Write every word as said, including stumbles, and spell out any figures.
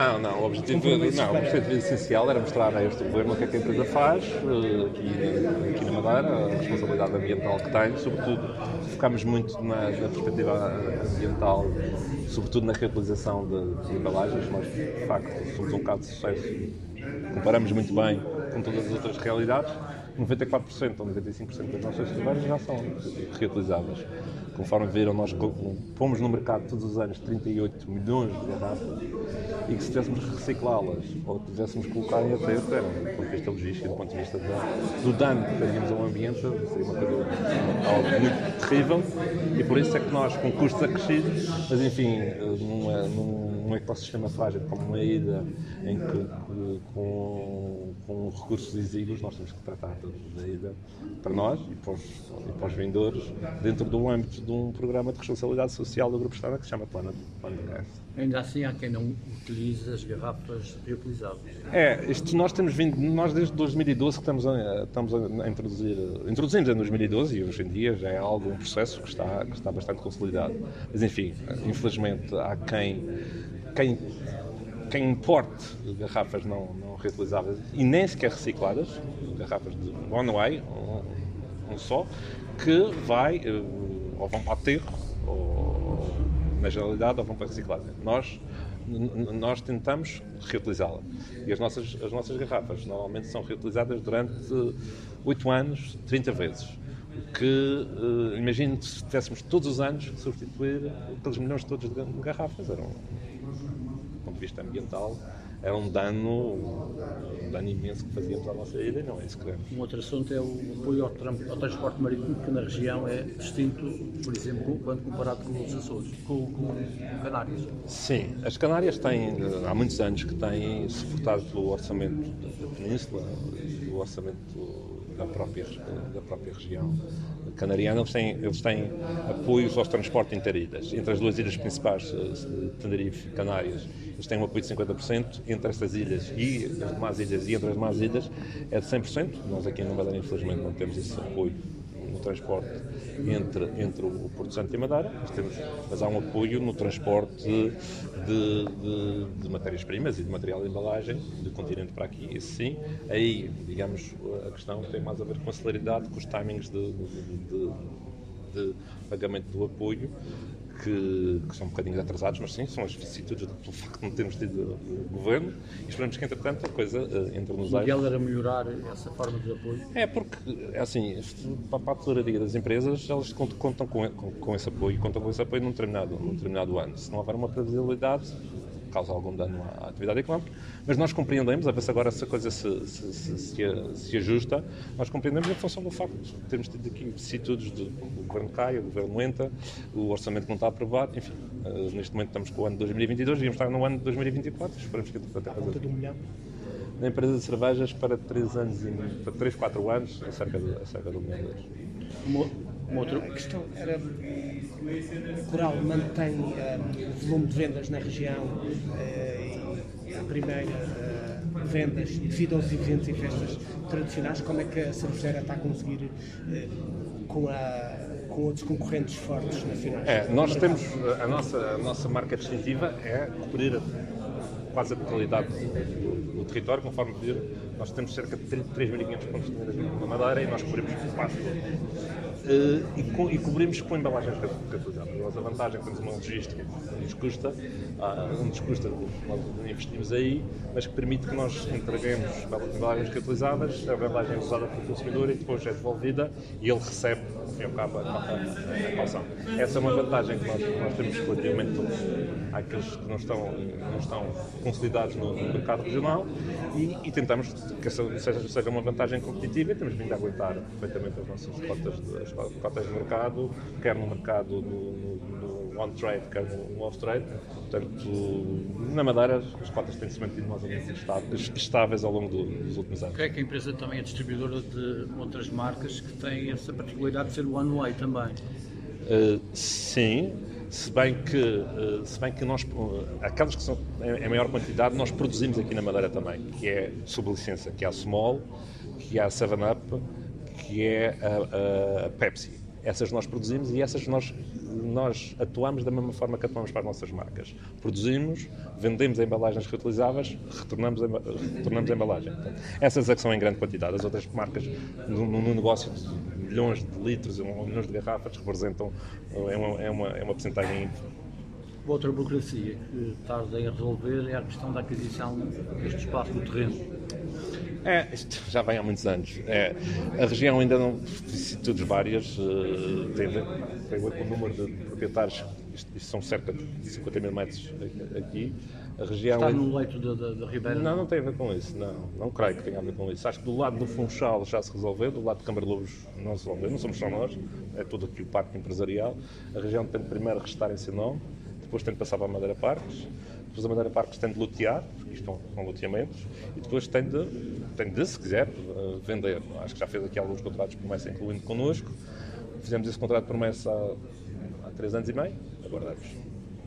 Não, não, o objetivo, não, o objetivo essencial era mostrar a este governo o que é que a empresa faz, aqui, aqui na Madeira, a responsabilidade ambiental que tem, sobretudo focamos muito na, na perspectiva ambiental, sobretudo na reutilização de, de embalagens. Nós, de facto, somos um caso de sucesso, comparamos muito bem com todas as outras realidades. noventa e quatro por cento ou noventa e cinco por cento das nossas cervejas já são reutilizáveis. Conforme viram, nós pomos no mercado todos os anos trinta e oito milhões de garrafas e que se tivéssemos reciclá-las ou tivéssemos colocar em aterro, era, do ponto de vista logístico, do ponto de vista da, do dano que faríamos ao ambiente, seria uma coisa algo muito terrível, e por isso é que nós, com custos acrescidos, mas enfim, numa, num ecossistema frágil como uma ilha, em que com, com recursos exíguos nós temos que tratar da ilha para nós e para os, e para os vendedores dentro do âmbito de um programa de responsabilidade social do Grupo Estana que se chama Planet Gas. Ainda assim há quem não utilize as garrafas reutilizáveis. É, isto nós temos vindo, nós desde dois mil e doze que estamos a, estamos a introduzir, introduzimos em dois mil e doze e hoje em dia já é algo, um processo que está, que está bastante consolidado. Mas enfim, infelizmente há quem, quem, quem importe garrafas não, não reutilizáveis e nem sequer recicladas, garrafas de one way, um, um só, que vai ou vão para aterro, ou na generalidade, ou vão para reciclagem. Nós, nós tentamos reutilizá-la. E as nossas, as nossas garrafas normalmente são reutilizadas durante oito anos, trinta vezes. O que, uh, imagino se tivéssemos todos os anos substituir aqueles milhões todos de garrafas. Era um, do ponto de vista ambiental, era um dano, um dano imenso que fazíamos à nossa ilha e não é isso que queremos. Um outro assunto é o apoio ao, ao transporte marítimo, que na região é distinto, por exemplo, quando comparado com os Açores, com, com Canárias. Sim, as Canárias têm, há muitos anos que têm suportado pelo orçamento da Península, do orçamento da própria, da própria região canariana. Eles têm, eles têm apoios ao transporte interilhas. Entre as duas ilhas principais, Tenerife e Canárias, eles têm um apoio de cinquenta por cento. Entre estas ilhas e as demais ilhas e entre as demais ilhas é de cem por cento. Nós aqui na Madeira, infelizmente, não temos esse apoio no transporte entre, entre o Porto Santo e a Madeira, mas, temos, mas há um apoio no transporte de, de, de matérias-primas e de material de embalagem do continente para aqui. Isso sim, aí, digamos, a questão tem mais a ver com a celeridade, com os timings de, de, de, de pagamento do apoio, que, que são um bocadinho atrasados, mas sim, são as vicissitudes pelo facto de não termos tido governo e esperamos que, entretanto, a coisa uh, entre nos eixos. O ideal era melhorar essa forma de apoio? É, porque, assim, para a tesouraria das empresas, elas contam, contam com, com, com esse apoio, contam com esse apoio num determinado, num determinado ano. Se não houver uma previsibilidade, causa algum dano à atividade económica, mas nós compreendemos, a ver se agora essa coisa se, se, se, se, se ajusta, nós compreendemos em função do facto de termos tido aqui vicissitudes de o governo cai, o governo entra, o orçamento não está aprovado, enfim, uh, neste momento estamos com o ano de dois mil e vinte e dois, devíamos estar no ano de dois mil e vinte e quatro, esperamos que entretanto a coisa... Na empresa de cervejas para três anos e para três, quatro anos, a cerca de, a cerca de um milhão de euros. Uma outra questão era, a Coral mantém uh, o volume de vendas na região uh, e a primeira uh, vendas devido aos eventos e festas tradicionais. Como é que a cervejeira está a conseguir uh, com, a, com outros concorrentes fortes nacionais? É, nós temos, a nossa, a nossa marca distintiva é cobrir quase a totalidade do, do território, conforme viram. Nós temos cerca de três mil e quinhentos pontos de venda na Madeira e nós cobrimos quase todo. Uh, e, co e cobrimos com embalagens reutilizáveis. Nós a vantagem é que temos uma logística que nos custa, uh, nos custa, nós investimos aí, mas que permite que nós entreguemos embalagens reutilizáveis, a embalagem é usada pelo consumidor e depois é devolvida e ele recebe, ao fim e ao cabo, a, a, a calção. Essa é uma vantagem que nós, nós temos relativamente àqueles que não estão, não estão consolidados no, no mercado regional e, e tentamos que essa seja, seja uma vantagem competitiva e temos vindo a aguentar perfeitamente as nossas cotas de cotas de mercado, quer no mercado no, no on-trade, quer no off-trade. Portanto, na Madeira, as cotas têm-se mantido mais ou menos estáveis ao longo do, dos últimos anos. Creio que a empresa também é distribuidora de outras marcas que têm essa particularidade de ser o one-way também. Uh, sim, se bem que, uh, se bem que nós, uh, aquelas que são em maior quantidade, nós produzimos aqui na Madeira também, que é sob licença, que é a Small, que é a seven up, que é a, a, a Pepsi. Essas nós produzimos e essas nós nós atuamos da mesma forma que atuamos para as nossas marcas. Produzimos, vendemos embalagens reutilizáveis, retornamos a, retornamos a embalagem. Portanto, essas é que são em grande quantidade. As outras marcas, num negócio de milhões de litros ou milhões de garrafas, representam, é uma, é uma, é uma porcentagem ínfima. Outra burocracia que tardem a resolver é a questão da aquisição deste espaço do terreno. É, isto já vem há muitos anos. É, a região ainda não, vicissitudes várias, uh, tem, a ver, tem a ver com o número de proprietários, isto, isto são cerca de cinquenta mil metros aqui. A região Está ainda... no leito da, da, da Ribeira? Não, não tem a ver com isso, não. Não creio que tenha a ver com isso. Acho que do lado do Funchal já se resolveu, do lado de Câmara de Lobos não se resolveu, não somos só nós, é todo aqui o parque empresarial. A região tem de primeiro restar em seu nome, depois tem de passar para a Madeira Parques, depois a Madeira Parques tem de lotear, porque isto são loteamentos, e depois tem de, tem de, se quiser, vender. Acho que já fez aqui alguns contratos de promessa, incluindo connosco. Fizemos esse contrato de promessa há, há três anos e meio, aguardamos.